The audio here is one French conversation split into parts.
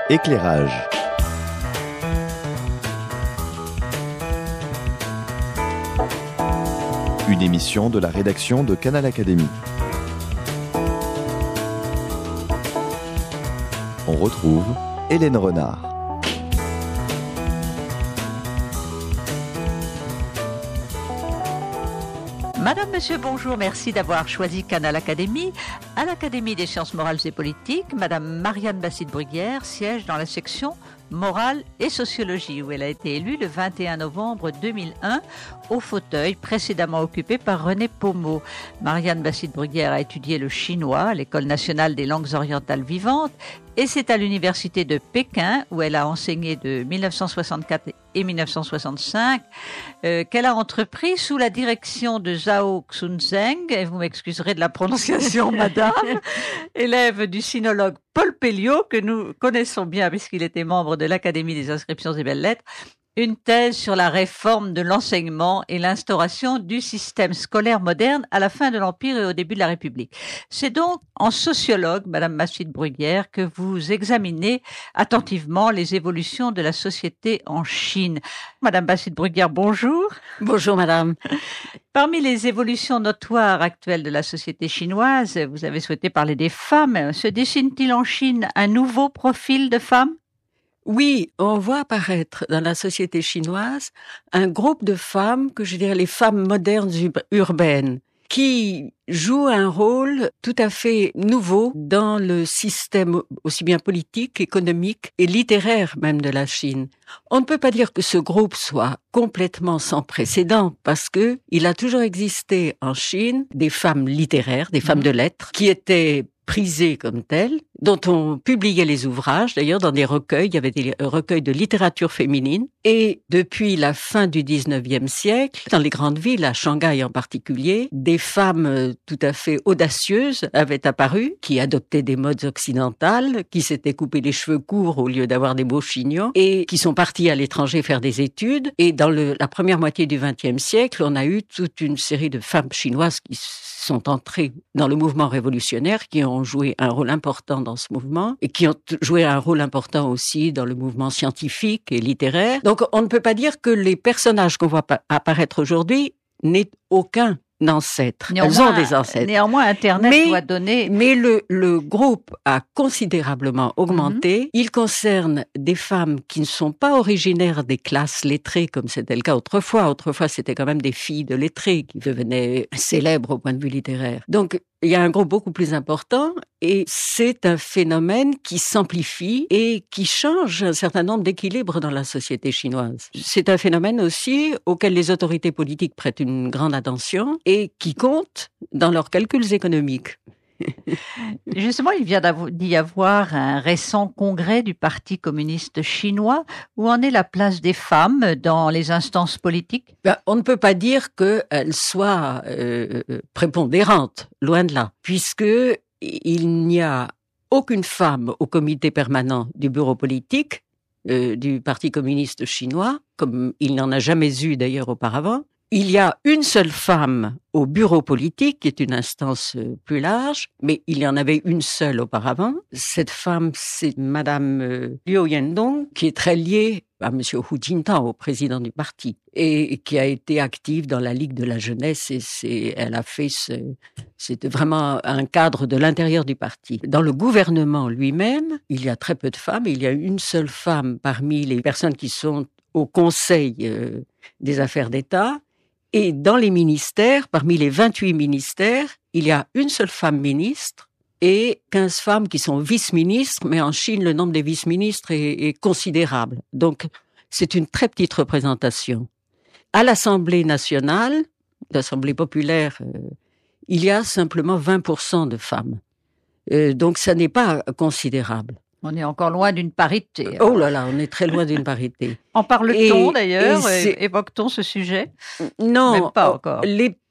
Éclairage. Une émission de la rédaction de Canal Académie. On retrouve Hélène Renard. Madame, Monsieur, bonjour, merci d'avoir choisi Canal Académie. À l'Académie des sciences morales et politiques, Madame Marianne Bastide-Bruguière siège dans la section morale et sociologie, où elle a été élue le 21 novembre 2001 au fauteuil précédemment occupé par René Pommeau. Marianne Bastide-Bruguière a étudié le chinois à l'École nationale des langues orientales vivantes et c'est à l'université de Pékin, où elle a enseigné de 1964 et 1965, qu'elle a entrepris sous la direction de Zhao Xunzheng, et vous m'excuserez de la prononciation, madame, élève du sinologue Paul Pelliot, que nous connaissons bien puisqu'il était membre de l'Académie des inscriptions et belles-lettres, une thèse sur la réforme de l'enseignement et l'instauration du système scolaire moderne à la fin de l'Empire et au début de la République. C'est donc en sociologue, Madame Bastide-Bruguière, que vous examinez attentivement les évolutions de la société en Chine. Madame Bastide-Bruguière, bonjour. Bonjour, madame. Parmi les évolutions notoires actuelles de la société chinoise, vous avez souhaité parler des femmes. Se dessine-t-il en Chine un nouveau profil de femmes ? Oui, on voit apparaître dans la société chinoise un groupe de femmes, que je dirais les femmes modernes urbaines, qui jouent un rôle tout à fait nouveau dans le système aussi bien politique, économique et littéraire même de la Chine. On ne peut pas dire que ce groupe soit complètement sans précédent parce que il a toujours existé en Chine des femmes littéraires, des femmes de lettres qui étaient prisées comme telles, dont on publiait les ouvrages, d'ailleurs dans des recueils, il y avait des recueils de littérature féminine, et depuis la fin du 19e siècle, dans les grandes villes, à Shanghai en particulier, des femmes tout à fait audacieuses avaient apparu, qui adoptaient des modes occidentales, qui s'étaient coupées les cheveux courts au lieu d'avoir des beaux chignons, et qui sont parties à l'étranger faire des études, et dans la première moitié du 20e siècle, on a eu toute une série de femmes chinoises qui sont entrées dans le mouvement révolutionnaire, qui ont joué un rôle important dans ce mouvement et qui ont joué un rôle important aussi dans le mouvement scientifique et littéraire. Donc, on ne peut pas dire que les personnages qu'on voit apparaître aujourd'hui n'aient aucun ancêtre. Elles ont des ancêtres. Néanmoins, Internet doit donner... Mais le groupe a considérablement augmenté. Il concerne des femmes qui ne sont pas originaires des classes lettrées, comme c'était le cas autrefois. Autrefois, c'était quand même des filles de lettrés qui devenaient célèbres au point de vue littéraire. Donc, il y a un groupe beaucoup plus important et c'est un phénomène qui s'amplifie et qui change un certain nombre d'équilibres dans la société chinoise. C'est un phénomène aussi auquel les autorités politiques prêtent une grande attention et qui compte dans leurs calculs économiques. Justement, il vient d'y avoir un récent congrès du Parti communiste chinois. Où en est la place des femmes dans les instances politiques ? On ne peut pas dire qu'elles soient prépondérantes, loin de là, puisque il n'y a aucune femme au comité permanent du bureau politique du Parti communiste chinois, comme il n'en a jamais eu d'ailleurs auparavant. Il y a une seule femme au bureau politique, qui est une instance plus large, mais il y en avait une seule auparavant. Cette femme, c'est Madame Liu Yendong, qui est très liée à Monsieur Hu Jintao, au président du parti, et qui a été active dans la Ligue de la jeunesse, et elle a fait c'était vraiment un cadre de l'intérieur du parti. Dans le gouvernement lui-même, il y a très peu de femmes, il y a une seule femme parmi les personnes qui sont au Conseil des affaires d'État. Et dans les ministères, parmi les 28 ministères, il y a une seule femme ministre et 15 femmes qui sont vice-ministres, mais en Chine, le nombre des vice-ministres est considérable. Donc, c'est une très petite représentation. À l'Assemblée nationale, l'Assemblée populaire, il y a simplement 20% de femmes. Donc, ça n'est pas considérable. On est encore loin d'une parité. Oh là là, on est très loin d'une parité. En parle-t-on d'ailleurs? Évoque-t-on ce sujet? Non, même pas encore.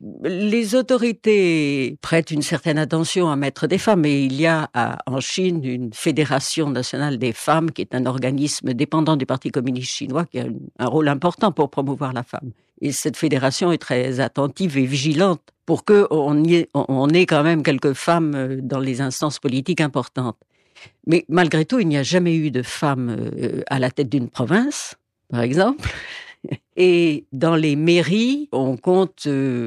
Les autorités prêtent une certaine attention à mettre des femmes, et il y a en Chine une fédération nationale des femmes qui est un organisme dépendant du Parti communiste chinois qui a un rôle important pour promouvoir la femme. Et cette fédération est très attentive et vigilante pour qu'on ait quand même quelques femmes dans les instances politiques importantes. Mais malgré tout, il n'y a jamais eu de femme à la tête d'une province, par exemple. Et dans les mairies, on compte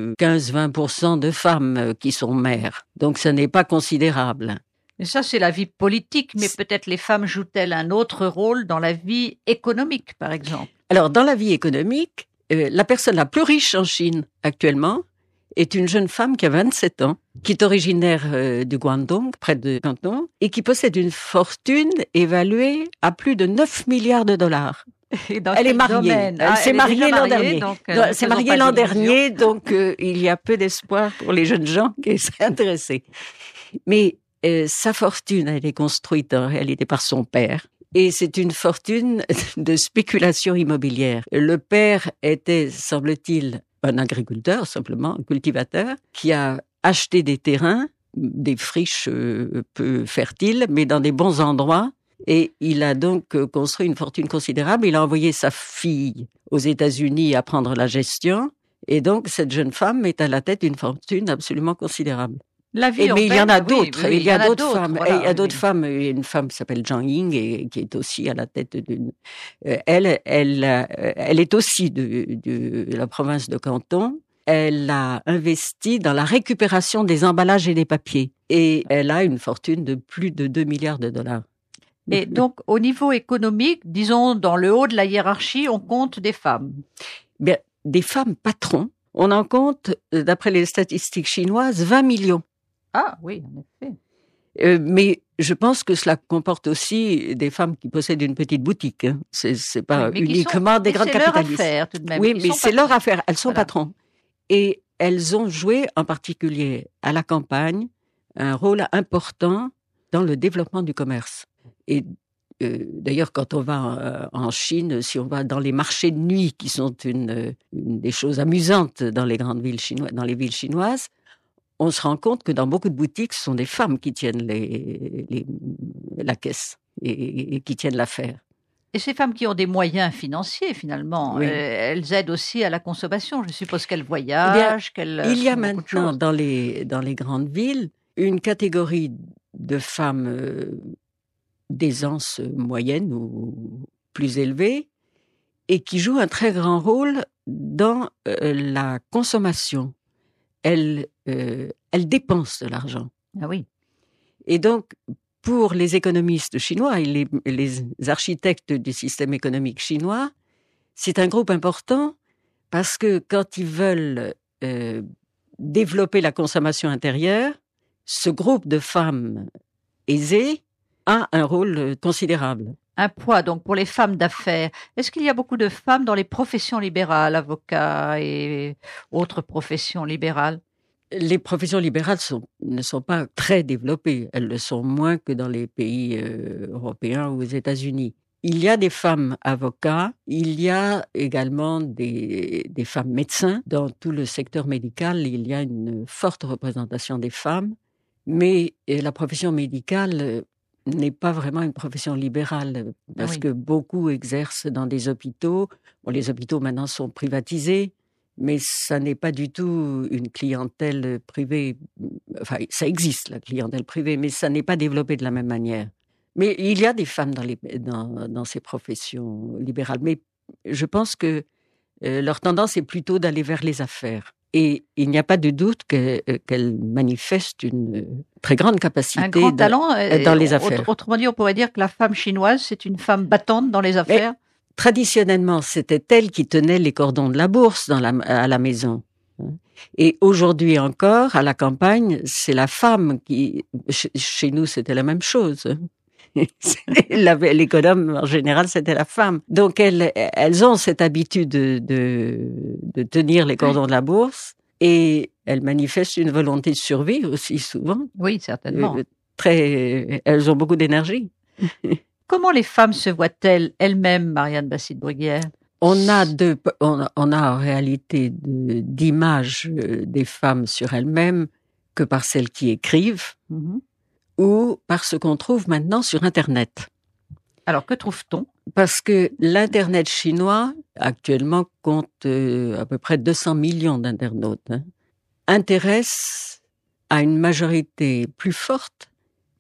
15-20% de femmes qui sont maires. Donc, ce n'est pas considérable. Et ça, c'est la vie politique, mais peut-être les femmes jouent-elles un autre rôle dans la vie économique, par exemple? Alors, dans la vie économique, la personne la plus riche en Chine actuellement est une jeune femme qui a 27 ans, qui est originaire du Guangdong, près de Canton, et qui possède une fortune évaluée à plus de 9 milliards de dollars. Elle est mariée. Elle s'est mariée l'an dernier. Elle s'est mariée l'an dernier, donc il y a peu d'espoir pour les jeunes gens qui seraient intéressés. Mais sa fortune, elle est construite en réalité par son père. Et c'est une fortune de spéculation immobilière. Le père était, semble-t-il, un agriculteur, simplement, un cultivateur, qui a acheté des terrains, des friches peu fertiles, mais dans des bons endroits. Et il a donc construit une fortune considérable. Il a envoyé sa fille aux États-Unis apprendre la gestion. Et donc, cette jeune femme est à la tête d'une fortune absolument considérable. La vie mais il y en a d'autres. Oui, il y a d'autres femmes. Voilà, il y a d'autres femmes. Il y a une femme qui s'appelle Zhang Ying et qui est aussi à la tête d'une. Elle est aussi de la province de Canton. Elle a investi dans la récupération des emballages et des papiers. Et elle a une fortune de plus de 2 milliards de dollars. Et donc, au niveau économique, disons, dans le haut de la hiérarchie, on compte des femmes. Bien, des femmes patrons, on en compte, d'après les statistiques chinoises, 20 millions. Ah oui, en effet. Mais je pense que cela comporte aussi des femmes qui possèdent une petite boutique. Hein. C'est pas uniquement des grandes capitalistes. C'est leur affaire, tout de même. Oui, mais c'est leur affaire. Elles sont patrons. Et elles ont joué, en particulier à la campagne, un rôle important dans le développement du commerce. Et d'ailleurs, quand on va en Chine, si on va dans les marchés de nuit, qui sont une des choses amusantes dans les grandes villes chinoises, dans les villes chinoises, on se rend compte que dans beaucoup de boutiques, ce sont des femmes qui tiennent la caisse et qui tiennent l'affaire. Et ces femmes qui ont des moyens financiers, finalement, oui. Elles aident aussi à la consommation. Je suppose qu'elles voyagent, il y a maintenant dans les grandes villes une catégorie de femmes d'aisance moyenne ou plus élevée et qui jouent un très grand rôle dans la consommation. Elles dépensent de l'argent. Ah oui. Et donc, pour les économistes chinois et les architectes du système économique chinois, c'est un groupe important parce que quand ils veulent développer la consommation intérieure, ce groupe de femmes aisées a un rôle considérable. Un poids, donc, pour les femmes d'affaires. Est-ce qu'il y a beaucoup de femmes dans les professions libérales, avocats et autres professions libérales? Les professions libérales ne sont pas très développées. Elles le sont moins que dans les pays européens ou aux États-Unis. Il y a des femmes avocats, il y a également des femmes médecins. Dans tout le secteur médical, il y a une forte représentation des femmes, mais la profession médicale n'est pas vraiment une profession libérale, parce que beaucoup exercent dans des hôpitaux. Bon, les hôpitaux maintenant sont privatisés, mais ça n'est pas du tout une clientèle privée. Enfin, ça existe, la clientèle privée, mais ça n'est pas développé de la même manière. Mais il y a des femmes dans ces professions libérales. Mais je pense que leur tendance est plutôt d'aller vers les affaires. Et il n'y a pas de doute qu'elles manifestent une très grande capacité, un grand talent dans les affaires. Autrement dit, on pourrait dire que la femme chinoise, c'est une femme battante dans les affaires. Mais, traditionnellement, c'était elle qui tenait les cordons de la bourse à la maison. Et aujourd'hui encore, à la campagne, c'est la femme qui... Chez nous, c'était la même chose. L'économe, en général, c'était la femme. Donc, elles ont cette habitude de tenir les cordons de la bourse et elles manifestent une volonté de survie aussi souvent. Oui, certainement. Elles ont beaucoup d'énergie. Comment les femmes se voient-elles elles-mêmes, Marianne Basside-Bruguière? On a en réalité d'images des femmes sur elles-mêmes que par celles qui écrivent. Mm-hmm. Ou par ce qu'on trouve maintenant sur Internet. Alors, que trouve-t-on? Parce que l'Internet chinois, actuellement, compte à peu près 200 millions d'internautes, intéresse à une majorité plus forte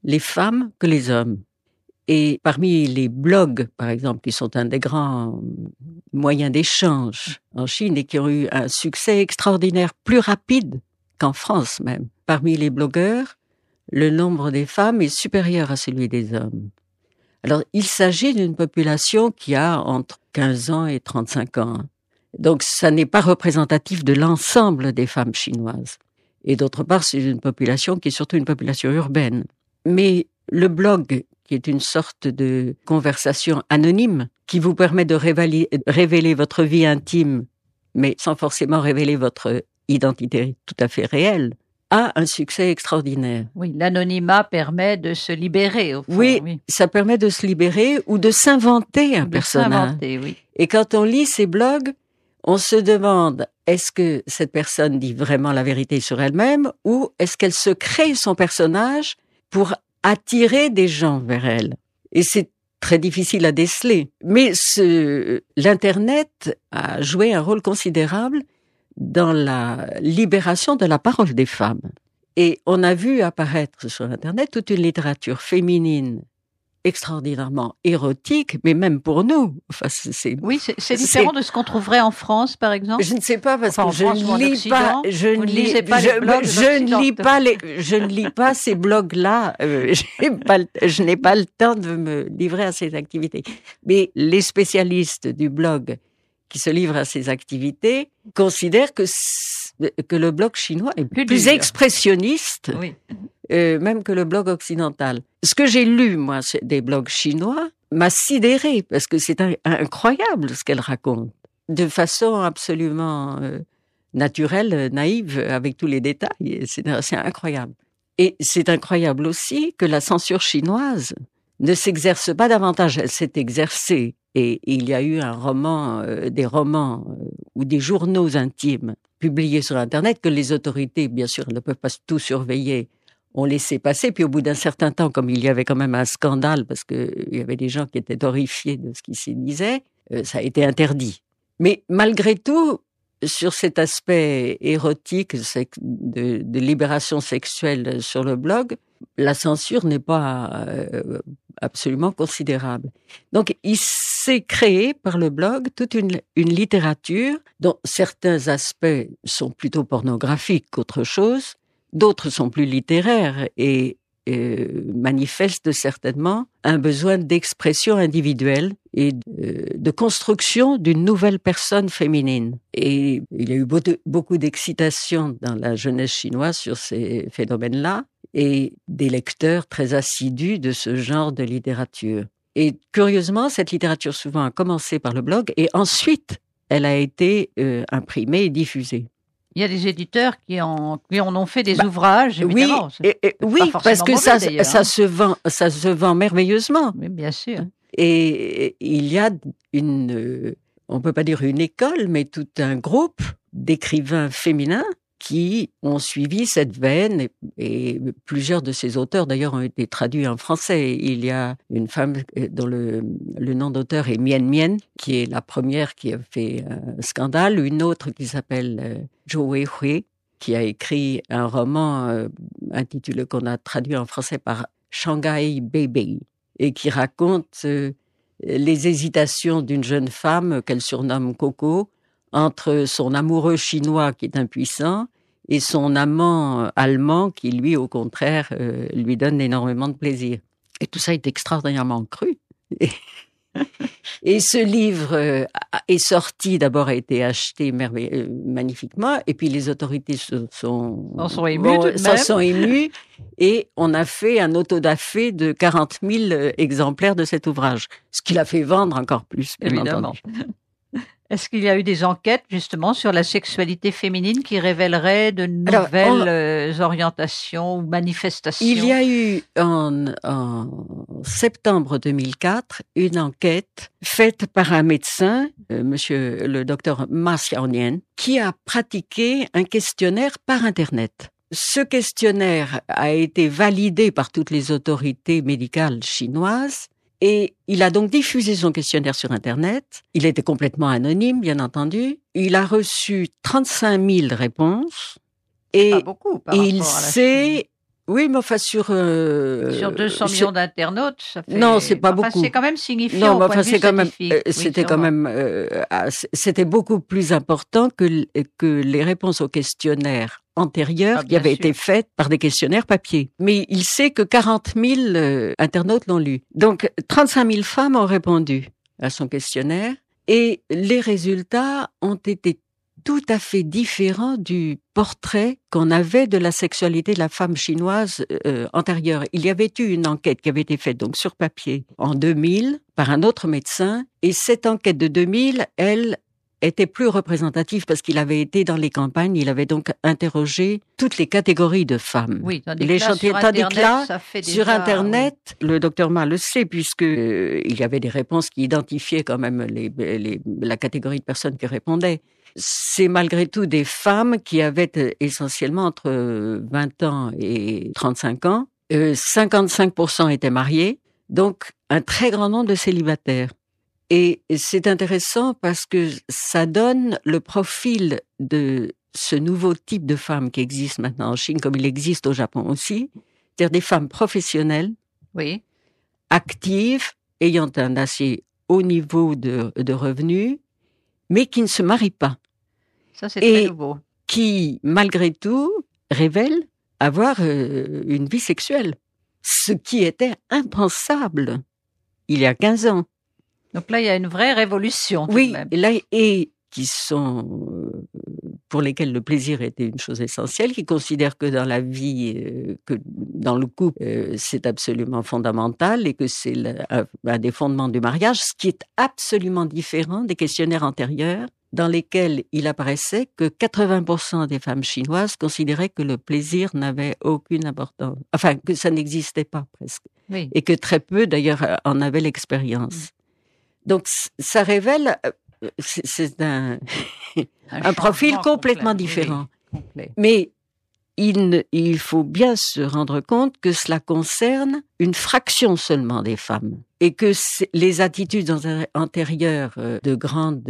les femmes que les hommes. Et parmi les blogs, par exemple, qui sont un des grands moyens d'échange en Chine et qui ont eu un succès extraordinaire, plus rapide qu'en France même, parmi les blogueurs, le nombre des femmes est supérieur à celui des hommes. Alors, il s'agit d'une population qui a entre 15 ans et 35 ans. Donc, ça n'est pas représentatif de l'ensemble des femmes chinoises. Et d'autre part, c'est une population qui est surtout une population urbaine. Mais le blog, qui est une sorte de conversation anonyme, qui vous permet de révéler votre vie intime, mais sans forcément révéler votre identité tout à fait réelle, a un succès extraordinaire. Oui, l'anonymat permet de se libérer, au fond. Oui, ça permet de se libérer ou de s'inventer un personnage. Oui. Et quand on lit ces blogs, on se demande, est-ce que cette personne dit vraiment la vérité sur elle-même ou est-ce qu'elle se crée son personnage pour attirer des gens vers elle? Et c'est très difficile à déceler. Mais l'Internet a joué un rôle considérable dans la libération de la parole des femmes. Et on a vu apparaître sur Internet toute une littérature féminine extraordinairement érotique, mais même pour nous. Enfin, oui, c'est différent de ce qu'on trouverait en France, par exemple. Je ne sais pas parce que je ne lis pas ces blogs-là. Je n'ai pas le temps de me livrer à ces activités. Mais les spécialistes du blog qui se livrent à ces activités considèrent que le blog chinois est plus expressionniste. Oui. Même que le blog occidental. Ce que j'ai lu, moi, des blogs chinois, m'a sidéré, parce que c'est incroyable ce qu'elle raconte. De façon absolument naturelle, naïve, avec tous les détails. C'est incroyable. Et c'est incroyable aussi que la censure chinoise ne s'exerce pas davantage. Elle s'est exercée. Et il y a eu des romans ou des journaux intimes publiés sur Internet que les autorités, bien sûr, ne peuvent pas tout surveiller, ont laissé passer. Puis au bout d'un certain temps, comme il y avait quand même un scandale, parce qu'il y avait des gens qui étaient horrifiés de ce qui s'y disait, ça a été interdit. Mais malgré tout, sur cet aspect érotique de libération sexuelle sur le blog, la censure n'est pas absolument considérable. Donc, il s'est créé par le blog toute une littérature dont certains aspects sont plutôt pornographiques qu'autre chose, d'autres sont plus littéraires et manifestent certainement un besoin d'expression individuelle et de construction d'une nouvelle personne féminine. Et il y a eu beaucoup d'excitation dans la jeunesse chinoise sur ces phénomènes-là et des lecteurs très assidus de ce genre de littérature. Et curieusement, cette littérature souvent a commencé par le blog et ensuite elle a été imprimée et diffusée. Il y a des éditeurs qui en ont fait des ouvrages, évidemment. Oui, parce que ça se vend merveilleusement. Oui, bien sûr. Et il y a on peut pas dire une école, mais tout un groupe d'écrivains féminins qui ont suivi cette veine et plusieurs de ces auteurs d'ailleurs ont été traduits en français. Il y a une femme dont le nom d'auteur est Mian Mian, qui est la première qui a fait un scandale, une autre qui s'appelle Zhou Weihui, qui a écrit un roman intitulé qu'on a traduit en français par Shanghai Baby et qui raconte les hésitations d'une jeune femme qu'elle surnomme Coco entre son amoureux chinois qui est impuissant et son amant allemand qui, lui, au contraire, lui donne énormément de plaisir. Et tout ça est extraordinairement cru. Et ce livre est sorti, d'abord a été acheté magnifiquement, et puis les autorités s'en sont émues, et on a fait un autodafé de 40 000 exemplaires de cet ouvrage, ce qui l'a fait vendre encore plus, bien évidemment. Entendu. Est-ce qu'il y a eu des enquêtes justement sur la sexualité féminine qui révéleraient de nouvelles orientations ou manifestations? Il y a eu en septembre 2004 une enquête faite par un médecin, monsieur le docteur Ma Xiaonian, qui a pratiqué un questionnaire par Internet. Ce questionnaire a été validé par toutes les autorités médicales chinoises. Et il a donc diffusé son questionnaire sur Internet. Il était complètement anonyme, bien entendu. Il a reçu 35 000 réponses. Et pas beaucoup par il rapport à la s'est Oui, mais enfin sur 200 millions d'internautes, ça fait... Non, c'est pas beaucoup. C'est quand même signifiant. Non, mais au point enfin de vue c'est quand même, statistique. Oui, c'était quand sûrement. même, c'était beaucoup plus important que les réponses aux questionnaires antérieurs Ah, qui bien avaient sûr. été faites par des questionnaires papier. Mais il sait que 40 000 internautes l'ont lu. Donc 35 000 femmes ont répondu à son questionnaire et les résultats ont été tout à fait différent du portrait qu'on avait de la sexualité de la femme chinoise antérieure. Il y avait eu une enquête qui avait été faite donc sur papier en 2000 par un autre médecin, et cette enquête de 2000, elle était plus représentative parce qu'il avait été dans les campagnes, il avait donc interrogé toutes les catégories de femmes. Oui, tandis Les que là, sur tandis que Internet, là, ça fait sur déjà... Internet, le docteur Ma le sait, puisque il y avait des réponses qui identifiaient quand même la catégorie de personnes qui répondaient. C'est malgré tout des femmes qui avaient essentiellement entre 20 ans et 35 ans. 55% étaient mariées, donc un très grand nombre de célibataires. Et c'est intéressant parce que ça donne le profil de ce nouveau type de femmes qui existe maintenant en Chine, comme il existe au Japon aussi, c'est-à-dire des femmes professionnelles, Oui, actives, ayant un assez haut niveau de revenus, mais qui ne se marient pas. ça c'est très Et nouveau. qui, malgré tout, révèlent avoir une vie sexuelle. Ce qui était impensable il y a 15 ans. Donc là, il y a une vraie révolution tout de Oui, même. et là, et qui sont pour lesquels le plaisir était une chose essentielle, qui considèrent que dans la vie, que dans le couple, c'est absolument fondamental et que c'est un des fondements du mariage, ce qui est absolument différent des questionnaires antérieurs dans lesquels il apparaissait que 80% des femmes chinoises considéraient que le plaisir n'avait aucune importance, enfin que ça n'existait pas presque, Oui. et que très peu d'ailleurs en avaient l'expérience. Donc ça révèle, c'est un profil changement complètement complet. différent. Oui, complet. Mais il faut bien se rendre compte que cela concerne une fraction seulement des femmes et que les attitudes antérieures de grande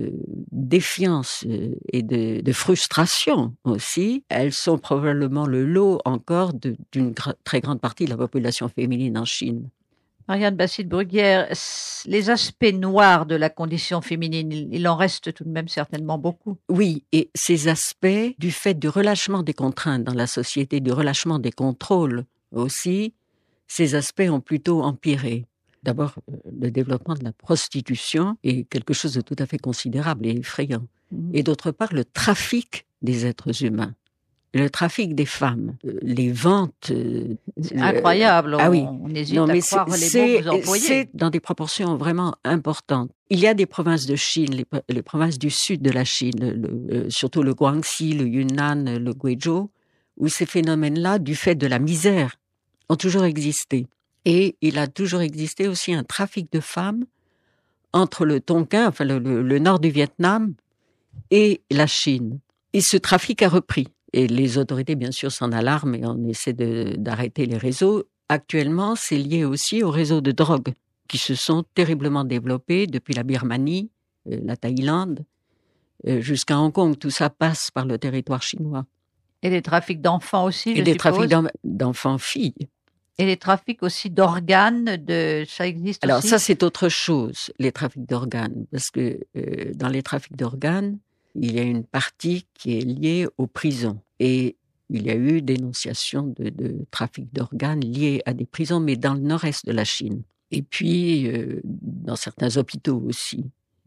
défiance et de frustration aussi, elles sont probablement le lot encore d'une très grande partie de la population féminine en Chine. Marianne Bastide-Bruguière, les aspects noirs de la condition féminine, il en reste tout de même certainement beaucoup. Oui, et ces aspects du fait du relâchement des contraintes dans la société, du relâchement des contrôles aussi, ces aspects ont plutôt empiré. D'abord, le développement de la prostitution est quelque chose de tout à fait considérable et effrayant. Et d'autre part, le trafic des êtres humains. Le trafic des femmes, les ventes... C'est incroyable, ah oui. On hésite à croire les mots que vous employez. C'est dans des proportions vraiment importantes. Il y a des provinces de Chine, les provinces du sud de la Chine, surtout le Guangxi, le Yunnan, le Guizhou, où ces phénomènes-là, du fait de la misère, ont toujours existé. Et il a toujours existé aussi un trafic de femmes entre le Tonkin, enfin le nord du Vietnam, et la Chine. Et ce trafic a repris. Et les autorités, bien sûr, s'en alarment et on essaie d'arrêter les réseaux. Actuellement, c'est lié aussi aux réseaux de drogue qui se sont terriblement développés depuis la Birmanie, la Thaïlande, jusqu'à Hong Kong. Tout ça passe par le territoire chinois. Et les trafics d'enfants aussi, et des trafics d'enfants-filles. Et les trafics aussi d'organes, ça existe aussi? Alors ça, c'est autre chose, les trafics d'organes. Parce que dans les trafics d'organes, il y a une partie qui est liée aux prisons. Et il y a eu dénonciation de trafic d'organes liés à des prisons, mais dans le nord-est de la Chine. Et puis, dans certains hôpitaux aussi,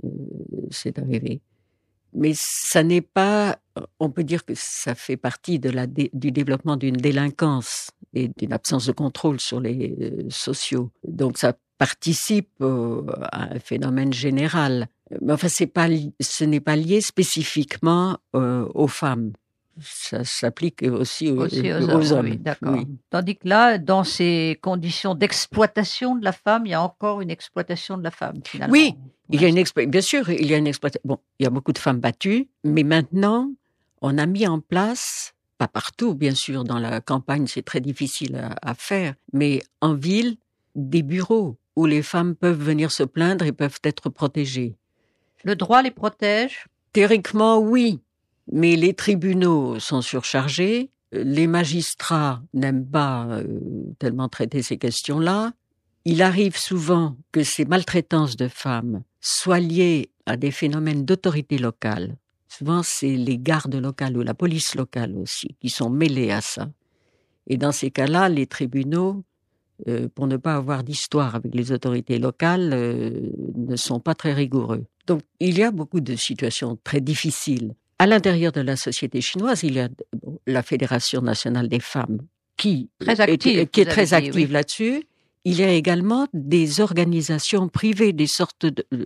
c'est arrivé. Mais ça n'est pas... On peut dire que ça fait partie du développement d'une délinquance et d'une absence de contrôle sur les sociaux. Donc ça participe à un phénomène général. Mais enfin, ce n'est pas lié spécifiquement aux femmes. Ça s'applique aussi aux hommes. Oui, d'accord. Oui. Tandis que là, dans ces conditions d'exploitation de la femme, il y a encore une exploitation de la femme, finalement. Oui, bien sûr, il y a une exploitation. Bon, il y a beaucoup de femmes battues, mais maintenant, on a mis en place, pas partout, bien sûr, dans la campagne, c'est très difficile à faire, mais en ville, des bureaux où les femmes peuvent venir se plaindre et peuvent être protégées. Le droit les protège? Théoriquement, oui, mais les tribunaux sont surchargés les magistrats n'aiment pas tellement traiter ces questions-là. Il arrive souvent que ces maltraitances de femmes soient liées à des phénomènes d'autorité locale. Souvent, c'est les gardes locales ou la police locale aussi qui sont mêlés à ça. Et dans ces cas-là, les tribunaux, pour ne pas avoir d'histoire avec les autorités locales, ne sont pas très rigoureux. Donc, il y a beaucoup de situations très difficiles. À l'intérieur de la société chinoise, il y a la Fédération nationale des femmes qui est très active là-dessus. Il y a également des organisations privées, des sortes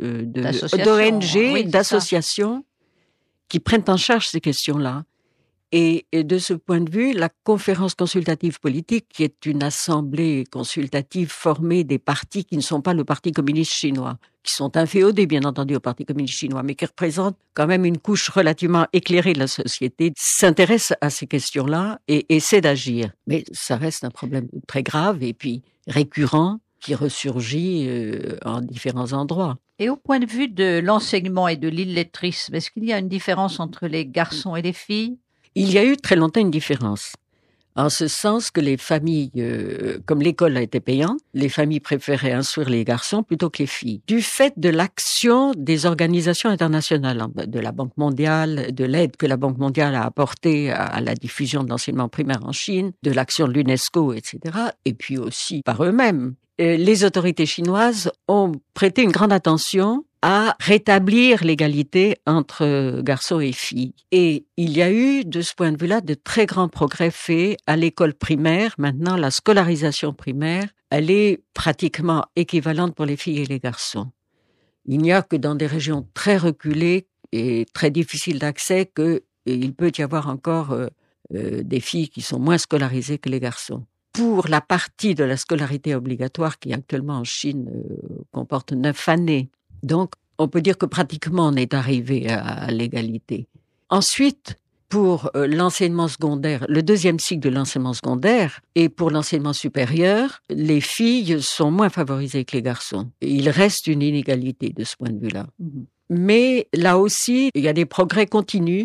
d'ONG, d'associations qui prennent en charge ces questions-là. Et de ce point de vue, la conférence consultative politique, qui est une assemblée consultative formée des partis qui ne sont pas le Parti communiste chinois, qui sont inféodés bien entendu au Parti communiste chinois, mais qui représentent quand même une couche relativement éclairée de la société, s'intéresse à ces questions-là et essaie d'agir. Mais ça reste un problème très grave et puis récurrent qui ressurgit en différents endroits. Et au point de vue de l'enseignement et de l'illettrisme, est-ce qu'il y a une différence entre les garçons et les filles ? Il y a eu très longtemps une différence, en ce sens que les familles, comme l'école a été payante, les familles préféraient instruire les garçons plutôt que les filles. Du fait de l'action des organisations internationales, de la Banque mondiale, de l'aide que la Banque mondiale a apportée à la diffusion de l'enseignement primaire en Chine, de l'action de l'UNESCO, etc., et puis aussi par eux-mêmes, les autorités chinoises ont prêté une grande attention à rétablir l'égalité entre garçons et filles. Et il y a eu, de ce point de vue-là, de très grands progrès faits à l'école primaire. Maintenant, la scolarisation primaire, elle est pratiquement équivalente pour les filles et les garçons. Il n'y a que dans des régions très reculées et très difficiles d'accès qu'il peut y avoir encore des filles qui sont moins scolarisées que les garçons. Pour la partie de la scolarité obligatoire qui actuellement en Chine comporte 9 années, donc, on peut dire que pratiquement on est arrivé à l'égalité. Ensuite, pour l'enseignement secondaire, le deuxième cycle de l'enseignement secondaire et pour l'enseignement supérieur, les filles sont moins favorisées que les garçons. Il reste une inégalité de ce point de vue-là. Mais là aussi, il y a des progrès continus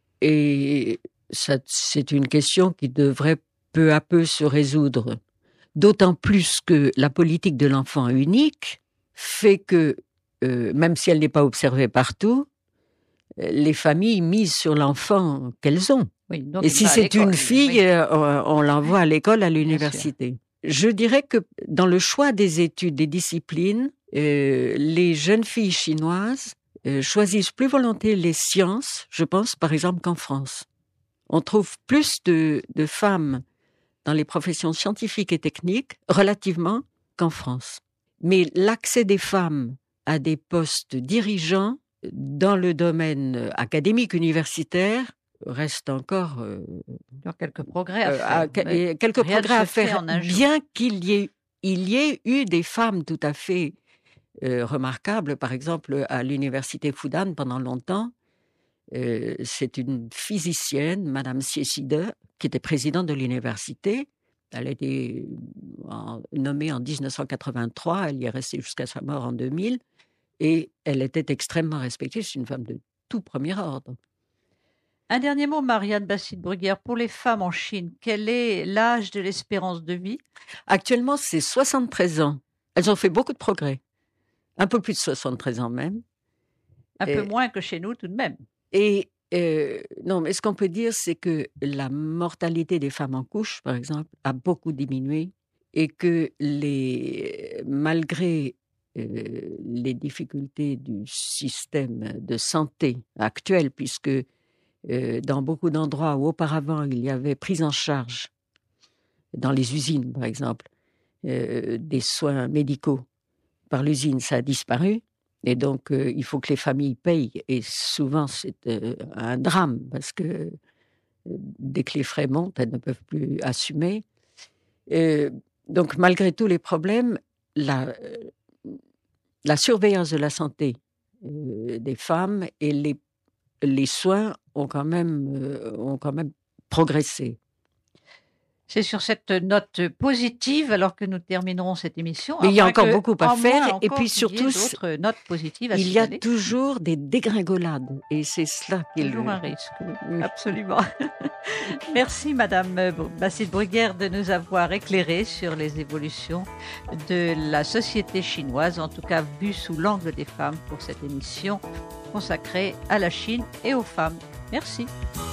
et ça, c'est une question qui devrait peu à peu se résoudre. D'autant plus que la politique de l'enfant unique fait que même si elle n'est pas observée partout, les familles misent sur l'enfant qu'elles ont. Oui, et si c'est une fille, on l'envoie à l'école, à l'université. Je dirais que dans le choix des études, des disciplines, les jeunes filles chinoises choisissent plus volontiers les sciences, je pense par exemple qu'en France. On trouve plus de femmes dans les professions scientifiques et techniques, relativement, qu'en France. Mais l'accès des femmes à des postes dirigeants dans le domaine académique universitaire reste encore quelques progrès à faire. Quelques progrès à faire, bien qu'il y ait eu des femmes tout à fait remarquables. Par exemple, à l'université Fudan, pendant longtemps, c'est une physicienne, Madame Sieside, qui était présidente de l'université. Elle a été nommée en 1983, elle y est restée jusqu'à sa mort en 2000, et elle était extrêmement respectée, c'est une femme de tout premier ordre. Un dernier mot, Marianne Bassine-Bruguière, pour les femmes en Chine, quel est l'âge de l'espérance de vie ? Actuellement, c'est 73 ans. Elles ont fait beaucoup de progrès, un peu plus de 73 ans même. Un peu moins que chez nous tout de même. Et non, mais ce qu'on peut dire, c'est que la mortalité des femmes en couche, par exemple, a beaucoup diminué et que malgré les difficultés du système de santé actuel, puisque dans beaucoup d'endroits où auparavant il y avait prise en charge, dans les usines par exemple, des soins médicaux par l'usine, ça a disparu. Et donc, il faut que les familles payent. Et souvent, c'est un drame parce que dès que les frais montent, elles ne peuvent plus assumer. Donc, malgré tous les problèmes, la surveillance de la santé des femmes et les soins ont quand même progressé. C'est sur cette note positive alors que nous terminerons cette émission. Mais il y a encore beaucoup à faire et puis surtout, d'autres notes positives à il y a signaler. toujours des dégringolades et c'est cela qui est Toujours un risque, Oui. absolument. Merci Madame Bassile-Bruguière de nous avoir éclairé sur les évolutions de la société chinoise, en tout cas vue sous l'angle des femmes pour cette émission consacrée à la Chine et aux femmes. Merci.